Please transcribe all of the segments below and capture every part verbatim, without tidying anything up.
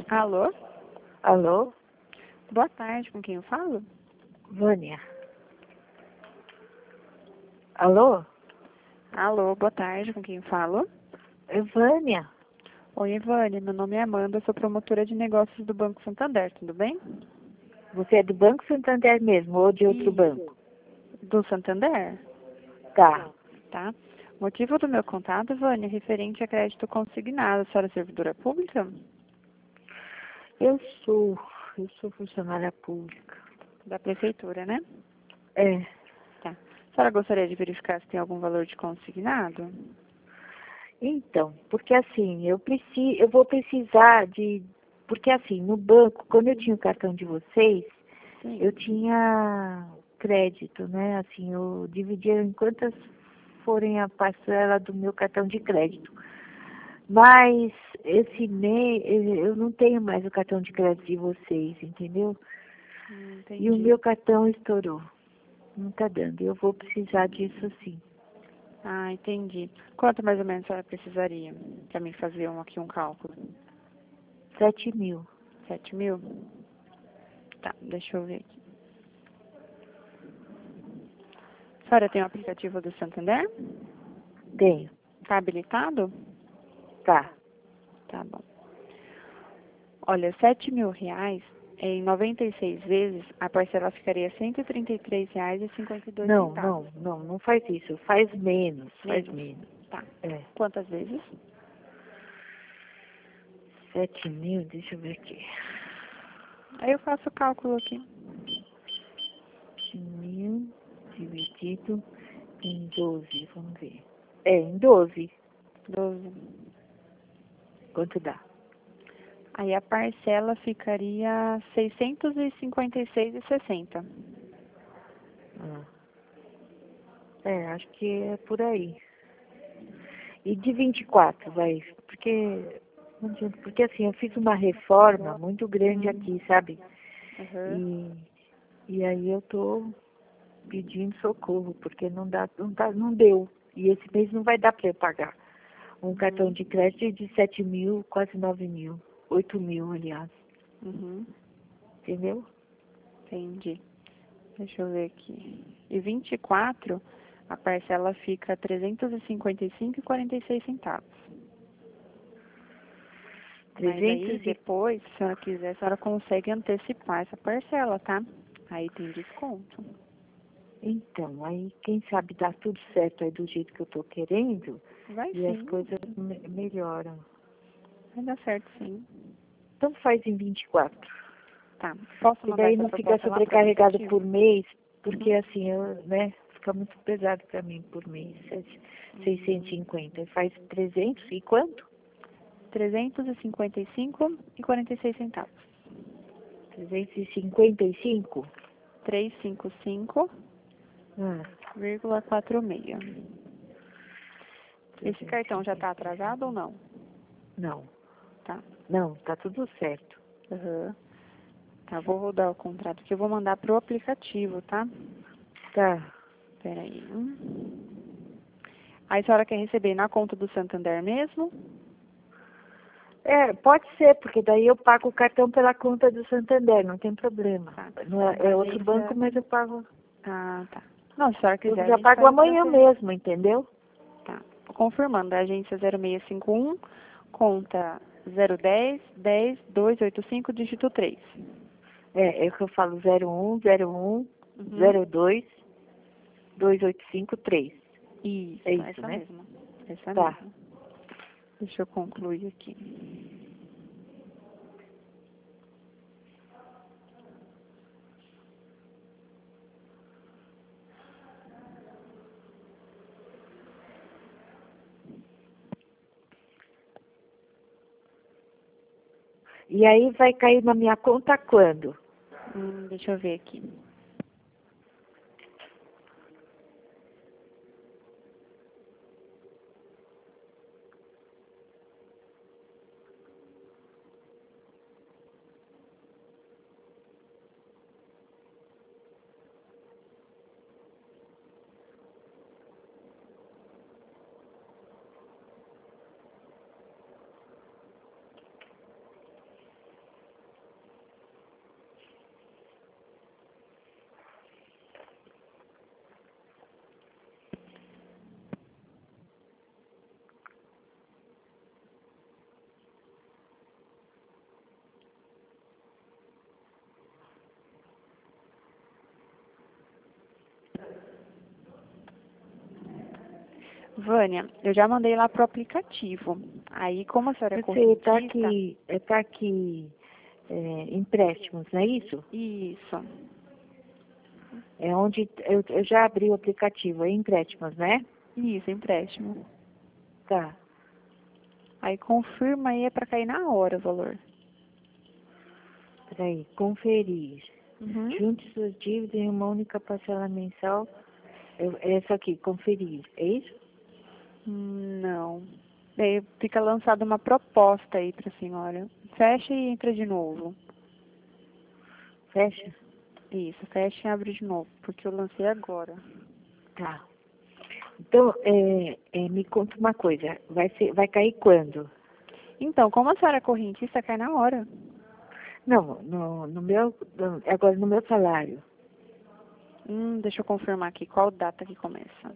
Alô? Alô? Boa tarde, com quem eu falo? Vânia. Alô? Alô, boa tarde, com quem eu falo? É Vânia. Oi, Evânia, meu nome é Amanda, sou promotora de negócios do Banco Santander, tudo bem? Você é do Banco Santander mesmo ou de outro Isso. banco? Do Santander? Tá. Tá. O motivo do meu contato, Vânia, é referente a crédito consignado. A senhora é servidora pública? Eu sou. Eu sou funcionária pública. Da prefeitura, né? É. Tá. A senhora gostaria de verificar se tem algum valor de consignado? Então, porque assim, eu preciso, eu vou precisar de. Porque assim, no banco, quando eu tinha o cartão de vocês, Sim. eu tinha crédito, né? Assim, eu dividia em quantas forem a parcela do meu cartão de crédito. Mas esse mês eu não tenho mais o cartão de crédito de vocês, entendeu? Hum, E o entendi. meu cartão estourou. Não tá dando. Eu vou precisar disso sim. Ah, entendi. Quanto mais ou menos a senhora precisaria para mim fazer um, aqui um cálculo? Sete mil. Sete mil? Tá, deixa eu ver aqui. A senhora tem o aplicativo do Santander? Tenho. Tá habilitado? Tá. Tá bom. Olha, sete mil reais, em noventa e seis vezes, a parcela ficaria cento e trinta e três reais e cinquenta e dois Não, centavos. não, não, não faz isso. Faz menos, faz Menos? menos. Tá. É. Quantas vezes? Sete mil, deixa eu ver aqui. Aí eu faço o cálculo aqui. Sete mil dividido em doze, vamos ver. É, em doze. doze. Quanto dá? Aí a parcela ficaria seiscentos e cinquenta e seis reais e sessenta centavos. Ah. É, acho que é por aí. E de vinte e quatro, vai, porque, não adianta, porque assim, eu fiz uma reforma muito grande aqui, sabe? Uhum. E, e aí eu tô pedindo socorro, porque não dá, não tá, não deu. E esse mês não vai dar para eu pagar. Um cartão de crédito de sete mil, quase nove mil, oito mil, aliás. Uhum. Entendeu? Entendi. Deixa eu ver aqui. E vinte e quatro, a parcela fica trezentos e cinquenta e cinco reais e quarenta e seis centavos. Mas aí, trezentos e... depois, se a senhora quiser, a senhora consegue antecipar essa parcela, tá? Aí tem desconto. Então, aí quem sabe dá tudo certo aí do jeito que eu tô querendo Vai e as sim. coisas me melhoram. Vai dar certo sim. Então faz em vinte e quatro. Tá. Posso E mandar daí essa não fica proposta lá pro sobrecarregado aplicativo? por mês, porque Uhum. assim, eu, né, fica muito pesado para mim por mês, seiscentos e cinquenta. Faz trezentos e quanto? trezentos e cinquenta e cinco reais e quarenta e seis centavos. trezentos e cinquenta e cinco? trezentos e cinquenta e cinco Ah, vírgula quarenta e seis. Esse cartão já está atrasado ou não? não, Tá. não, tá tudo certo. Uhum. Tá, vou rodar o contrato aqui, eu vou mandar pro aplicativo, tá? Tá. Peraí. Aí a senhora quer receber na conta do Santander mesmo? É, pode ser, porque daí eu pago o cartão pela conta do Santander, não tem problema. Tá. Não é, A é outro agência... banco, mas eu pago. Ah, tá. Não, se a senhora Eu quiser, a já gente pago faz o amanhã transferência. mesmo, entendeu? Tá. Confirmando, a agência zero seis cinco um, conta zero dez, dez, duzentos e oitenta e cinco, dígito três. É, é o que eu falo zero um, zero um, Uhum. zero dois, dois oito cinco três. Isso, É isso, essa né? mesma. Essa Tá. mesma. Deixa eu concluir aqui. E aí vai cair na minha conta quando? Hum, deixa eu ver aqui. Vânia, eu já mandei lá pro aplicativo. Aí, como a senhora é Você correntista... está aqui, está aqui é, empréstimos, não é isso? Isso, É onde eu, eu já abri o aplicativo, é empréstimos, né? isso, empréstimo. Tá. Aí confirma aí, é pra cair na hora o valor. Peraí, conferir. Uhum. Junte suas dívidas em uma única parcela mensal. Eu, essa aqui, conferir. É isso? Hum, Não. Daí fica lançada uma proposta aí pra senhora. Fecha e entra de novo. Fecha? Isso, fecha e abre de novo, porque eu lancei agora. Tá. Então, é, é, me conta uma coisa. Vai, ser, vai cair quando? Então, como a senhora é correntista, cai na hora. Não, no, no meu, no- agora no meu salário. Hum, deixa eu confirmar aqui qual data que começa.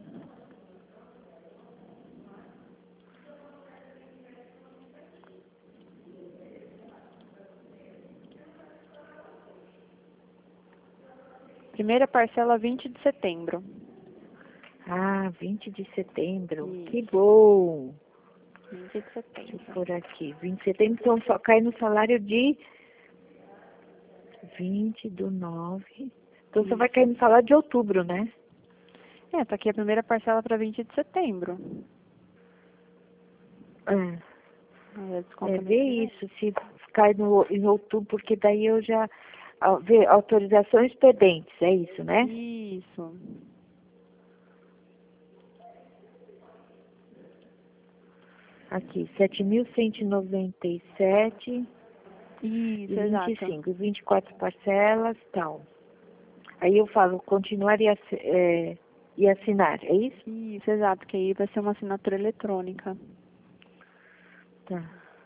Primeira parcela, vinte de setembro. Ah, vinte de setembro. Isso. Que bom. vinte de Deixa setembro. eu pôr aqui. vinte de setembro, então só cai no salário de vinte do nove. Então só vai Isso. cair no salário de outubro, né? É, tá aqui a primeira parcela para vinte de setembro. É, Aí eu desconto é mês ver que vem. isso, se cai no, em outubro, porque daí eu já... ah, ver autorizações pendentes, é isso, né? Isso. Aqui, sete mil cento e noventa e sete e Isso, vinte e exato. cinco, vinte e quatro parcelas, tal. Aí eu falo, continuar e, assi- é, e assinar, é isso? Isso, exato, que aí vai ser uma assinatura eletrônica. Tá.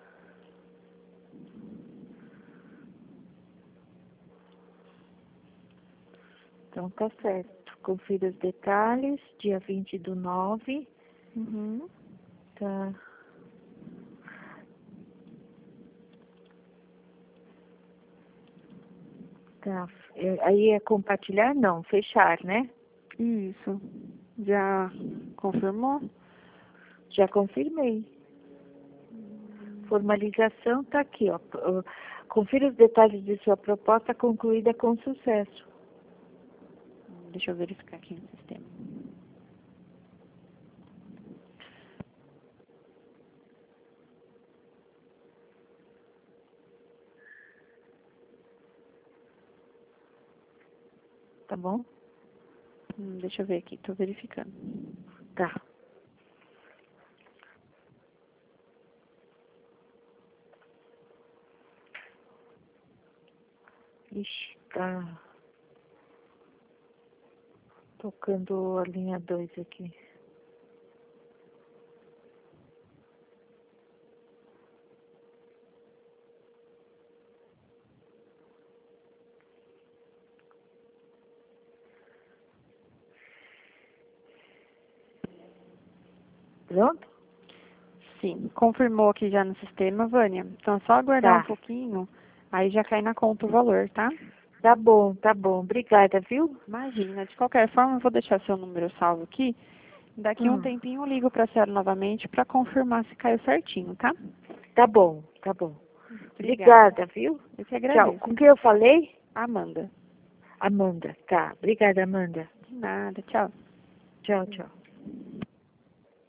Então tá certo. Confira os detalhes, dia vinte do nove. Uhum. Tá. Tá. É, aí é compartilhar? Não, fechar, né? Isso. Já confirmou? Já confirmei. Formalização tá aqui, ó. Ó, confira os detalhes de sua proposta concluída com sucesso. Deixa eu verificar aqui no sistema. Tá bom? Hum, deixa eu ver aqui, tô verificando. Tá. Ixi, tá tocando a linha dois aqui. Pronto? Sim, confirmou aqui já no sistema, Vânia. Então é só aguardar um Tá. pouquinho, aí já cai na conta o valor, tá? Tá bom, tá bom. Obrigada, viu? Imagina, de qualquer forma eu vou deixar seu número salvo aqui. Daqui um Hum. tempinho eu ligo para a senhora novamente para confirmar se caiu certinho, tá? Tá bom, tá bom. Obrigada. Obrigada, viu? Eu que Tchau. agradeço. Com quem eu falei? Amanda. Amanda. Tá. Obrigada, Amanda. De nada, tchau. Tchau, tchau.